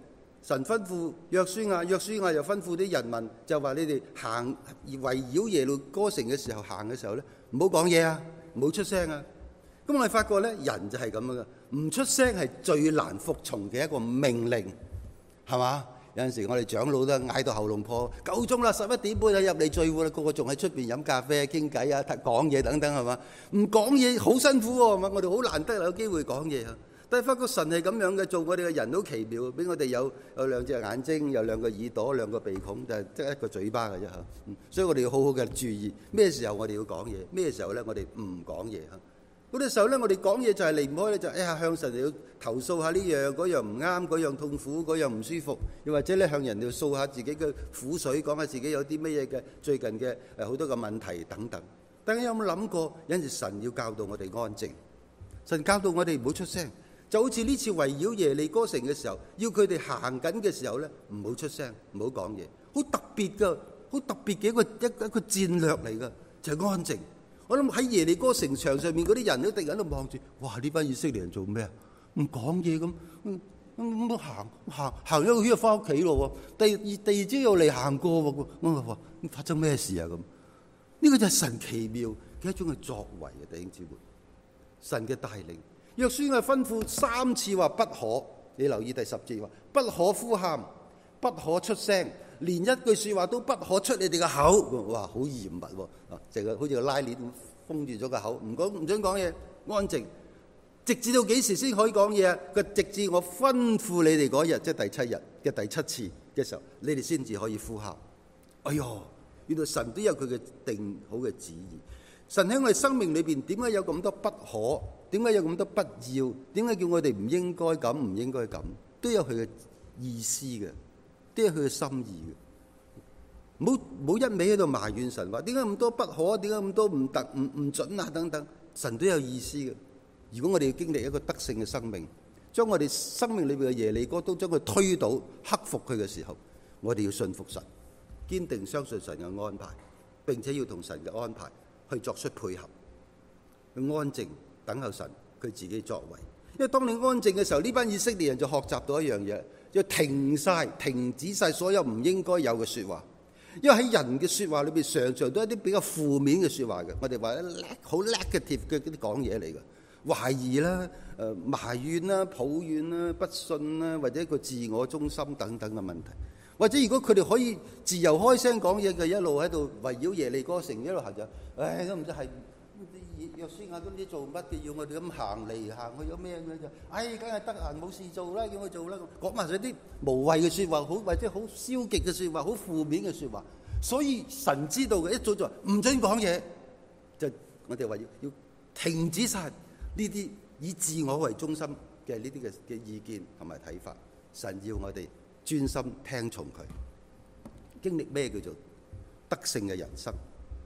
B: 神吩咐約書亞，約書亞又吩咐啲人民，就話你哋行圍繞耶利哥城嘅時候，行嘅時候咧，唔好講嘢啊，唔好出聲啊。咁我哋發覺咧，人就係咁樣嘅，唔出聲係最難服從嘅一個命令，係嘛？有陣時我哋長老都嗌到喉嚨破，夠鐘啦，11點半就入嚟聚會啦，個個仲喺出邊飲咖啡、傾偈啊、講嘢等等，係嘛？唔講嘢好辛苦喎，係嘛？我哋好難得有機會講嘢啊！但係發覺神係咁樣嘅，做我哋嘅人好奇妙，俾我哋有兩隻眼睛，有兩個耳朵，兩個鼻孔，就係得一個嘴巴嘅啫嚇。所以我哋要好好嘅注意，咩時候我哋要講嘢，咩時候咧我哋唔講嘢嚇。嗰啲時候咧，我哋講嘢就係離唔開咧，就向神哋要投訴下呢樣嗰樣唔啱，嗰樣痛苦，嗰樣唔舒服，又或者咧向人哋訴下自己嘅苦水，講下自己有啲乜嘢嘅最近嘅好多嘅問題等等。大家有冇諗過？有陣時神要教導我哋安靜，神教導我哋唔好出聲，就好似呢次圍繞耶利哥城嘅時候，要佢哋行緊嘅時候咧，唔好出聲，唔好講嘢，好特別㗎，好特別嘅一個戰略嚟㗎，就係安靜。我諗喺耶利哥城牆上面嗰啲人都突然喺度望住，哇！呢班以色列人做咩啊？唔講嘢咁行一個圈就翻屋企咯喎。第二朝又嚟行過喎。我話發生咩事啊？咁呢個就係神奇妙嘅一種嘅作為啊！弟兄姊妹，神嘅帶領。約書亞吩咐3次話不可，你留意第10節話不可呼喊，不可出聲。連一句説話都不可出你哋嘅口，哇！好嚴密喎，成個好似個拉鏈咁封住咗個口，唔準講嘢，安靜。直至到幾時先可以講嘢啊？直至我吩咐你哋嗰日，即係第7日嘅第7次嘅時候，你哋先至可以呼喊。哎呦，原來神都有佢嘅定好嘅旨意。神喺我哋生命裏邊點解有咁多不可？點解有咁多不要？點解叫我哋唔應該咁？唔應該咁？都有佢嘅意思嘅。都係佢嘅心意嘅，唔好一味喺度埋怨神話，點解咁多不可？點解咁多唔準啊？等等，神都有意思嘅。如果我哋要經歷一個得勝嘅生命，將我哋生命裏邊嘅耶利哥都將佢推倒、克服佢嘅時候，我哋要信服神，堅定相信神嘅安排，並且要同神嘅安排去作出配合，去安靜等候神佢自己作為。因為當你安靜嘅時候，呢班以色列人就學習到一樣嘢。要停止晒所有唔應該有嘅説話，因為喺人嘅説話裏邊，常常都係一啲比較負面嘅説話嘅。我哋話好 negative 嘅啲講嘢嚟嘅，懷疑啦、埋怨啦、抱怨啦、不信啦，或者一個自我中心等等嘅問題。或者如果佢哋可以自由開聲講嘢嘅，一路喺度圍繞耶利哥城一路行就，都唔知係。約書亞都唔知做乜嘅，要我哋咁行嚟行去，有咩嘅就，梗係得閒冇事做啦，叫我做啦，講埋咗啲無謂嘅説話，好或者好消極嘅説話，好負面嘅説話。所以神知道嘅，一早就話唔准講嘢，就我哋話要停止晒呢啲以自我為中心嘅呢啲嘅意見同埋睇法。神要我哋專心聽從佢，經歷咩叫做得勝嘅人生。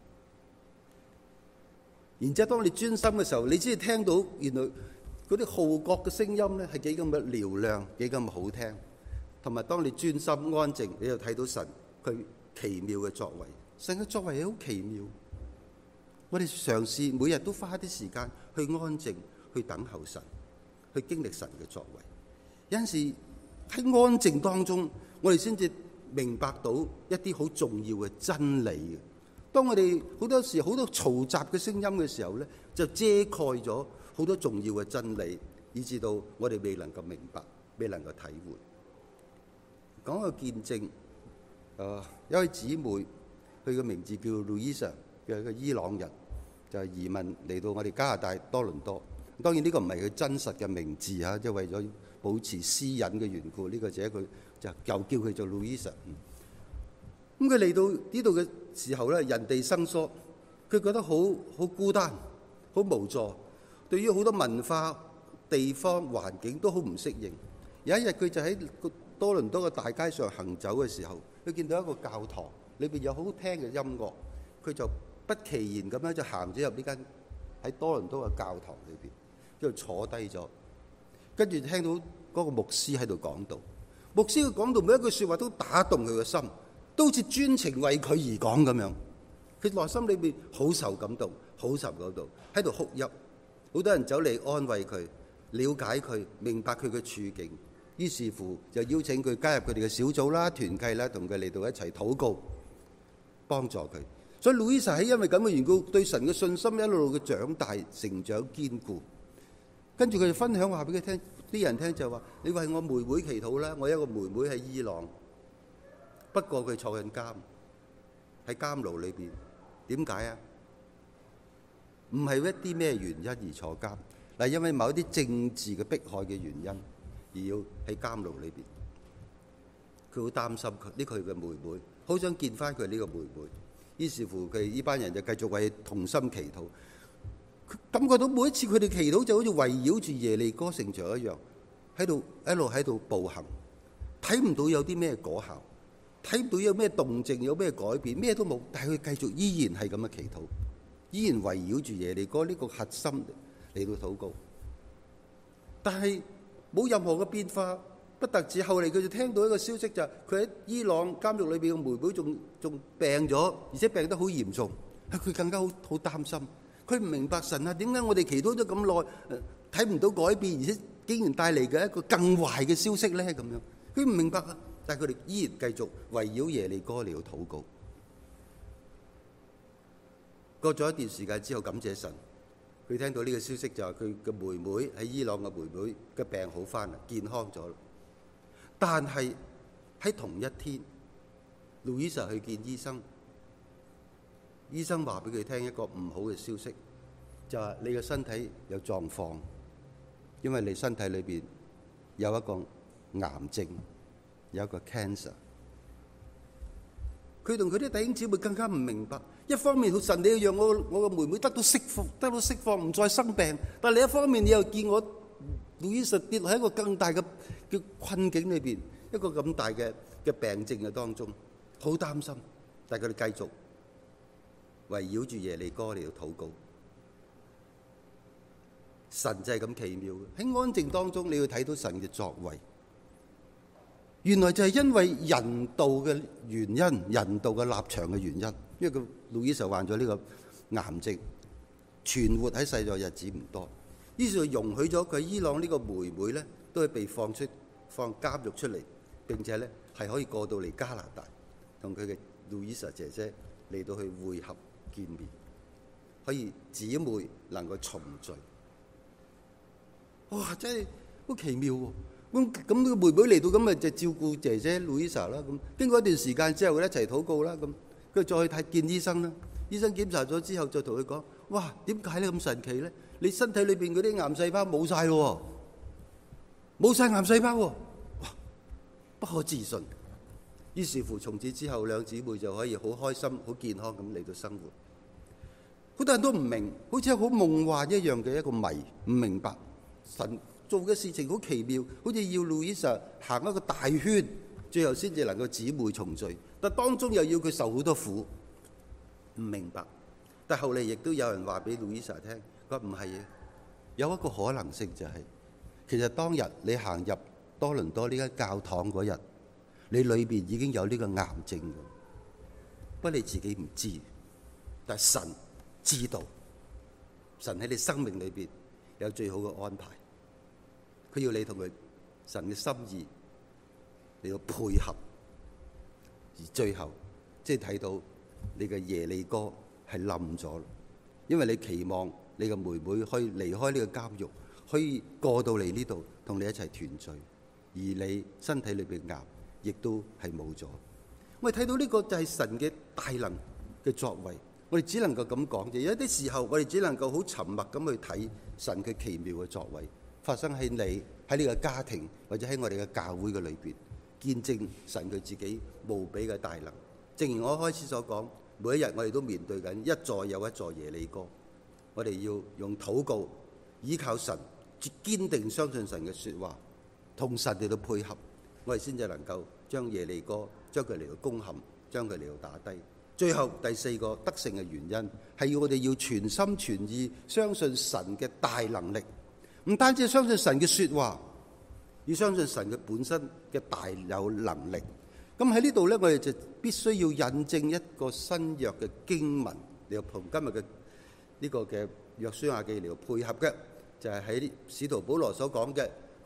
B: 然之後，當你專心嘅時候，你先至聽到原來嗰啲號角嘅聲音咧係幾咁嘅嘹亮，幾咁好聽。同埋當你專心安靜，你就睇到神佢奇妙嘅作為。神嘅作為係好奇妙。我哋嘗試每日都花啲時間去安靜，去等候神，去經歷神嘅作為。有陣時喺安靜當中，我哋先至明白到一啲好重要嘅真理嘅。當我哋好多時好多嘈雜嘅聲音嘅時候咧，就遮蓋咗好多重要嘅真理，以至到我哋未能夠明白，未能夠體會。講個見證，有位姊妹，佢嘅名字叫 Louisa 嘅一個伊朗人，就係移民嚟到我哋加拿大多倫多。當然呢個唔係佢真實嘅名字嚇，即係為咗保持私隱嘅緣故，呢個就係佢就叫佢做 Louisa。咁佢嚟到呢度嘅時候咧，人地生疏，佢覺得好孤單，好無助，對於好多文化、地方、環境都好唔適應。有一日佢就喺多倫多嘅大街上行走嘅時候，佢見到一個教堂，裏邊有好聽嘅音樂，佢就不其然咁樣就行咗入呢間喺多倫多嘅教堂裏邊，跟住坐低咗，跟住聽到嗰個牧師喺度講道，牧師佢講道每一句説話都打動佢嘅心。都好似專程為佢而講咁樣，佢內心裏邊好受感動，好受感動，喺度哭泣。好多人走嚟安慰佢，了解佢，明白佢嘅處境， 於是乎就邀請佢加入佢哋嘅小組啦、團契啦，同佢嚟到一齊禱告，幫助佢。所以路易莎係因為咁嘅緣故，對神嘅信心一路路嘅長大、成長、堅固。跟住佢就分享話俾佢聽，啲人聽就話：你為我妹妹祈禱啦，我有一個妹妹喺伊朗，不過佢坐緊監，喺監牢裏邊。點解啊？唔係一啲咩原因而坐監，嗱，因為某啲政治嘅迫害嘅原因而要喺監牢裏邊。佢好擔心佢嘅妹妹，好想見翻佢呢個妹妹。於是乎佢呢班人就繼續為同心祈禱。佢感覺到每一次佢哋祈禱就好似圍繞住耶利哥城牆一樣，喺度一路喺度步行，睇唔到有啲咩果效，睇唔到有咩動靜，有咩改變，咩都冇。但係佢繼續依然係咁嘅祈禱，依然圍繞住耶利哥呢個核心嚟到禱告。但係冇任何嘅變化，不特止。後嚟佢就聽到一個消息，就係佢喺伊朗監獄裏邊嘅妹妹仲病咗，而且病得好嚴重。佢更加好擔心。佢唔明白神啊，點解我哋祈禱咗咁耐，睇唔到改變，而且竟然帶嚟嘅一個更壞嘅消息咧？咁樣佢唔明白啊！但係佢哋依然繼續圍繞耶利哥嚟到禱告。過咗一段時間之後，感謝神，佢聽到呢個消息就係佢嘅妹妹喺伊朗嘅妹妹嘅病好返啦，健康咗啦。但係喺同一天，路易莎去見醫生。醫生話俾佢聽一個唔好嘅消息，就係你嘅身體有狀況，因為你身體裏邊有一個癌症，有一個 cancer。佢同佢啲弟兄姊妹更加唔明白，一方面神你要讓我個妹妹得到釋放，唔再生病，但另一方面你又見我路易莎跌落喺一個更大嘅困境裏邊，一個咁大嘅病症嘅當中，好擔心。但係佢哋繼續圍繞住耶利哥嚟到禱告。神就係咁奇妙，喺安靜當中你要睇到神嘅作為。原來就係因為人道嘅原因，人道嘅立場嘅原因。因為佢路易莎患咗呢個癌症，存活喺世上日子唔多，於是就容許咗佢伊朗呢個妹妹咧，都係被放監獄出嚟，並且咧係可以過到嚟加拿大，同佢嘅路易莎姐姐嚟到去會合見面，可以姊妹能夠重聚。哇！真係好奇妙喎！咁呢個妹妹嚟到咁咪就照顧姐姐路易莎啦。咁經過一段時間之後，佢一齊禱告啦。咁佢再去睇見醫生啦。醫生檢查咗之後，就同佢講：哇！點解咧咁神奇咧？你身體裏邊嗰啲癌細胞冇晒咯，冇晒癌細胞喎！哇！不可置信。於是乎，從此之後，兩姊妹就可以好開心、好健康咁嚟到生活。好多人都唔明，好似好夢幻一樣嘅一個謎，唔明白神做嘅事情好奇妙，好似要路易莎行一個大圈，最後先至能夠姊妹重聚。但當中又要佢受好多苦，唔明白。但後嚟亦都有人話俾路易莎聽，佢話唔係嘅，有一個可能性就係，其實當日你行入多倫多呢間教堂嗰日，你裏邊已經有呢個癌症嘅，不過你自己唔知，但係神知道，神喺你生命裏邊有最好嘅安排，佢要你同佢神嘅心意嚟到配合，而最後即係睇到你嘅耶利哥係冧咗，因為你期望你嘅妹妹可以離開呢個監獄，可以過到嚟呢度同你一齊團聚，而你身體裏邊癌亦都係冇咗。我哋睇到呢個就係神嘅大能嘅作為，我哋只能夠咁講啫。有一啲時候我哋只能夠好沉默咁去睇神嘅奇妙嘅作為，發生喺你喺呢個家庭或者喺我哋嘅教會嘅裏邊，見證神佢自己無比嘅大能。正如我一開始所講，每一日我哋都面對緊一座又一座耶利哥，我哋要用禱告依靠神，堅定相信神嘅說話，同神嚟到配合，我哋先至能夠將耶利哥將佢嚟到攻陷，將佢嚟到打低。最後第四個得勝嘅原因係要我哋要全心全意相信神嘅大能力，唔單止係相信神嘅說話，要相信神嘅本身嘅大有能力。咁喺呢度呢，我哋就必須要印證一個新約嘅經文嚟同今日嘅呢個嘅約書亞記嚟到配合嘅，就係喺使徒保羅所講嘅，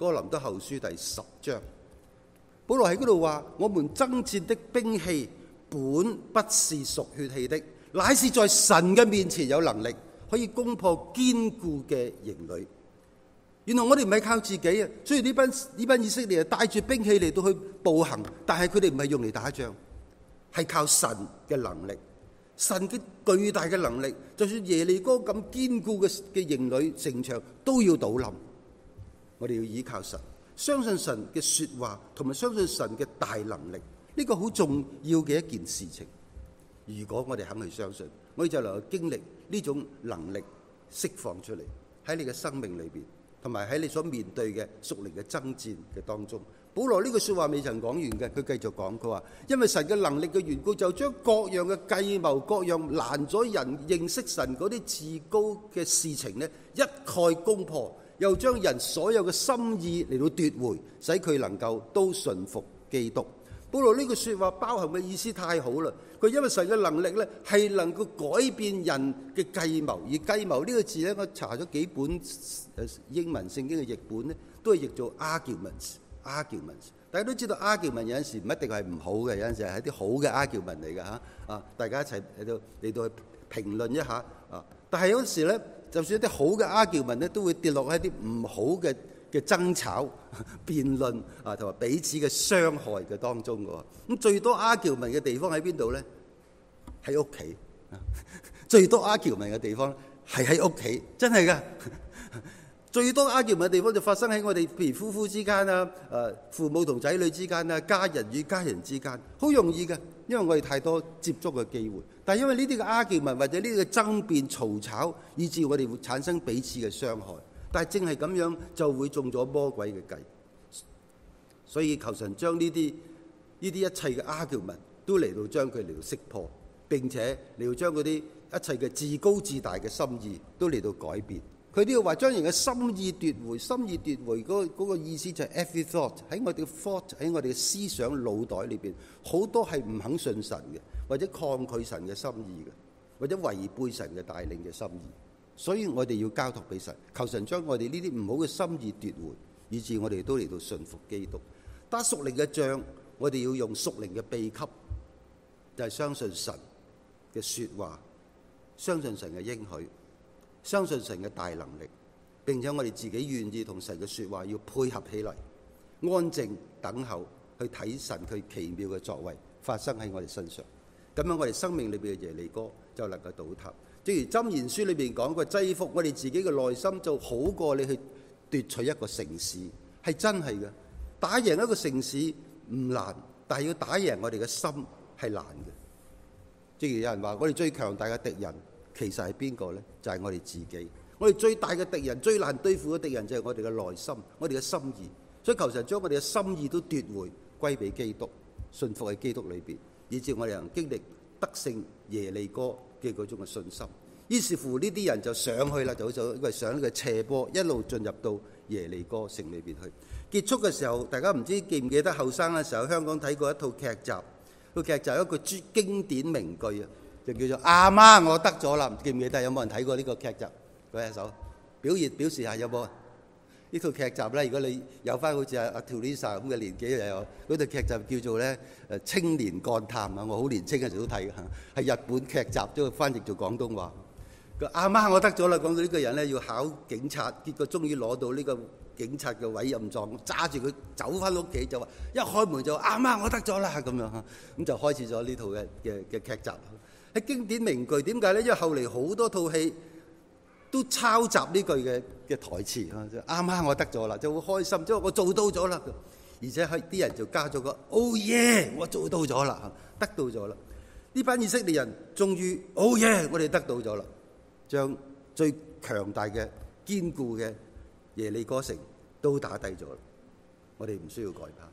B: 哥林多後書第10章，保羅喺嗰度話：我們爭戰的兵器本不是屬血氣的，乃是在神嘅面前有能力，可以攻破堅固嘅營壘。原來我哋唔係靠自己啊！所以呢班以色列帶住兵器嚟到去步行，但係佢哋唔係用嚟打仗，係靠神嘅能力，神嘅巨大嘅能力。就算耶利哥咁堅固嘅營壘城牆都要倒冧，我哋要依靠神，相信神嘅說話，同埋相信神嘅大能力。呢個好重要嘅一件事情。如果我哋肯去相信，我哋就能夠經歷呢種能力釋放出嚟喺你嘅生命裏邊，同埋喺你所面對嘅屬靈嘅爭戰嘅當中。保羅呢句說話未曾講完嘅，佢繼續講，佢話因為神嘅能力嘅緣故，就將各樣嘅計謀、各樣攔阻人認識神嗰啲自高嘅事情呢，一概攻破，又將人所有嘅心意嚟到奪回，使佢能夠都順服基督。保羅呢句說話包含嘅意思太好啦！佢因為神嘅能力呢，係能夠改變人嘅計謀，而計謀呢個字呢，我查咗幾本英文聖經嘅譯本呢，都係譯做 arguments。大家都知道 argument 有陣時唔一定係唔好嘅，有陣時係一啲好嘅 argument 嚟嘅嚇啊！大家一齊嚟到去評論一下啊！但係有陣時咧，就算一啲好嘅 argument 咧，都會跌落喺一啲唔好嘅爭吵、辯論啊，同埋彼此嘅傷害嘅當中嘅。咁最多 argument 嘅地方喺邊度咧？喺屋企。最多 argument 嘅地方係喺屋企，真係㗎。最多 argument 嘅地方就發生喺我哋譬如夫婦之間啊，父母同仔女之間啊，家人與家人之間，好容易嘅，因為我哋太多接觸嘅機會。但係因為呢啲嘅 argument 或者呢啲嘅爭辯嘈吵，以致我哋會產生彼此嘅傷害。但係正係咁樣就會中咗魔鬼嘅計。所以求神將呢啲一切嘅 argument 都嚟到將佢嚟到識破，並且嚟到將嗰啲一切嘅自高自大嘅心意都嚟到改變。佢都要話將人嘅心意奪回，心意奪回嗰個意思就係 every thought 喺我哋嘅 thought 喺我哋嘅思想腦袋裏邊，好多係唔肯信神嘅，或者抗拒神嘅心意嘅，或者違背神嘅帶領嘅心意。所以我哋要交託俾神，求神將我哋呢啲唔好嘅心意奪回，以致我哋都嚟到順服基督。打屬靈嘅仗，我哋要用屬靈嘅秘笈，就係相信神嘅說話，相信神嘅應許，相信神嘅大能力，並且我哋自己願意同神嘅說話要配合起嚟，安靜等候去睇神佢奇妙嘅作為發生喺我哋身上。咁樣我哋生命裏邊嘅耶利哥就能夠倒塌。正如箴言書裏邊講過，制服我哋自己嘅內心就好過你去奪取一個城市，係真係嘅。打贏一個城市唔難，但係要打贏我哋嘅心係難嘅。正如有人話，我哋最強大嘅敵人其實係邊個呢？就係我哋自己。我哋最大嘅敵人、最難對付嘅敵人就係我哋嘅內心、我哋嘅心意。所以求神將我哋嘅心意都奪回，歸俾基督，信服喺基督裏邊，以致我哋能經歷得勝耶利哥嘅嗰種嘅信心。於是乎呢啲人就上去啦，就好似因為上呢個斜坡，一路進入到耶利哥城裏邊去。結束嘅時候，大家唔知記唔記得後生嘅時候，香港睇過一套劇集，個劇集有一個經典名句啊，就叫做阿媽我得咗啦。記唔記得？有冇人睇過呢個劇集？舉下手表示下有冇？呢套劇集咧，如果你有翻好似阿 Teresa 咁嘅年紀，又有嗰套劇集叫做咧青年幹探啊！我好年青嘅時候都睇嘅，係日本劇集，都翻譯做廣東話。個阿媽我得咗啦，講到呢個人咧要考警察，結果終於攞到呢個警察嘅委任狀，揸住佢走翻屋企就話，一開門就話阿媽我得咗啦咁樣嚇，咁就開始咗呢套嘅劇集。係經典名句，點解咧？因為後嚟好多套戲都抄襲呢句嘅台詞啊！啱啱我得咗啦，就會開心，即係我做到咗啦。而且係啲人就加咗個 Oh yeah， 我做到咗啦，得到咗啦。呢班以色列人終於 Oh yeah， 我哋得到咗啦，將最強大嘅堅固嘅耶利哥城都打低咗啦。我哋唔需要害怕。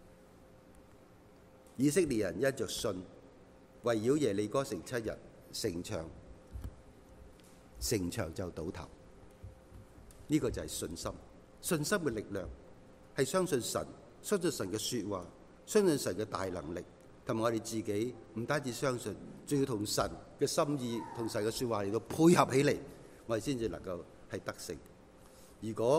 B: 以色列人因着信，圍繞耶利哥城7日，城牆就倒塌。呢個就係信心，信心嘅力量係相信神，相信神嘅說話，相信神嘅大能力，同埋我哋自己唔單止相信，仲要同神嘅心意同神嘅說話嚟到配合起嚟，我哋先至能夠係得勝。如果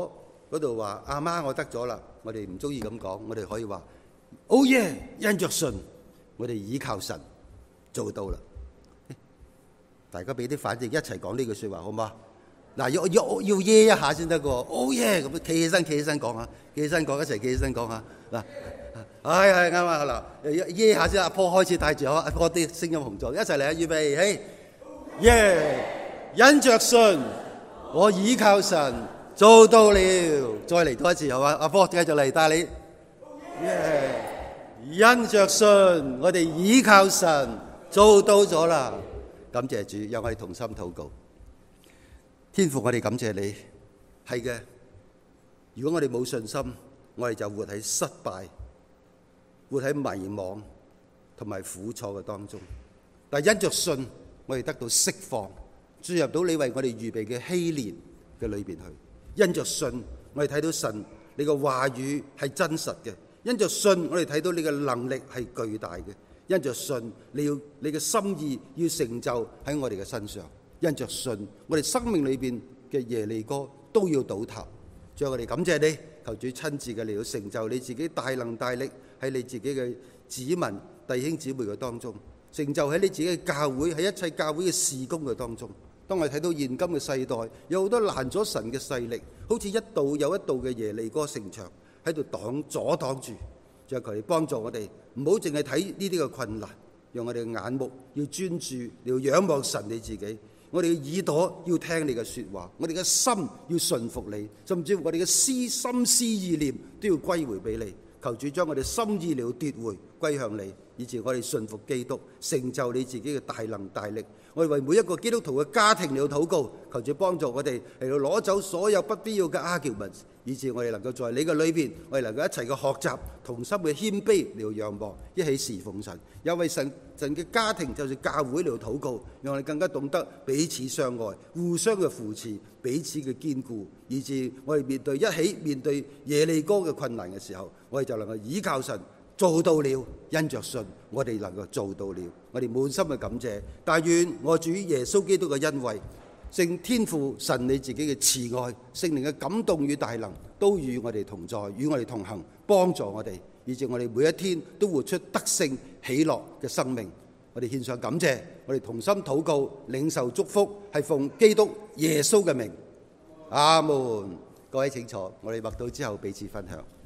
B: 嗰度話阿媽我得咗啦，我哋唔中意咁講，我哋可以話 Oh yeah， 因着信，我哋倚靠神做到啦。大家俾啲反應，一齊講呢句說話好嗎？嗱，要耶一下先得個 Oh yeah， 咁企起身講下，企起身講，一齊企起身講下嗱。係啱啊！嗱，耶下先，阿坡開始帶住阿坡啲聲音雄壯，一齊嚟啊！預備，嘿，耶！因着信，我倚靠神，做到了。再嚟多一次，好嘛？阿坡繼續嚟帶你。耶！因着信，我哋倚靠神，做到咗啦。感謝主，讓我哋同心禱告。天父，我哋感謝你。係嘅，如果我哋冇信心，我哋就活喺失敗，活喺迷茫同埋苦楚嘅當中，但係因着信，我哋得到釋放，進入到你為我哋預備嘅禧年嘅裏邊去。因着信，我哋睇到神你嘅話語係真實嘅；因着信，我哋睇到你嘅能力係巨大嘅；因着信，你嘅心意要成就喺我哋嘅身上；因着信，我哋生命裏邊嘅耶利哥都要倒塌。最後我哋感謝你，求主親自嘅嚟到成就你自己大能大力喺你自己嘅子民弟兄姊妹嘅當中，成就喺你自己嘅教會，喺一切教會嘅事工嘅當中。當我哋睇到現今嘅世代有好多攔咗神嘅勢力，好似一道又一道嘅耶利哥城牆喺度阻擋住，就求你幫助我哋，唔好淨係睇呢啲嘅困難，讓我哋嘅眼目要專注，要仰望神你自己。我哋嘅耳朵要聽你嘅說話，我哋嘅心要順服你，甚至乎我哋嘅心思意念都要歸回俾你。求主將我哋心意了奪回歸向你，以致我哋順服基督，成就你自己嘅大能大力。我哋為每一個基督徒嘅家庭嚟到禱告，求主幫助我哋嚟到攞走所有不必要嘅arguments，以致我哋能夠在你嘅裏邊，我哋能夠一齊嘅學習，同心嘅謙卑嚟到仰望，一起侍奉神。有為神嘅家庭就是教會嚟到禱告，讓我哋更加懂得彼此相愛，互相嘅扶持，彼此嘅堅固，以致我哋一起面對耶利哥嘅困難嘅時候，我哋就能夠倚靠神，做到了。因着信，我哋能夠做到了。我哋滿心嘅感謝，但願我主耶穌基督嘅恩惠、聖天父神你自己嘅慈愛、聖靈嘅感動與大能，都與我哋同在，與我哋同行，幫助我哋，以致我哋每一天都活出得勝喜樂嘅生命。我哋獻上感謝，我哋同心禱告，領受祝福，係奉基督耶穌嘅名。阿門。各位請坐，我哋默禱之後彼此分享。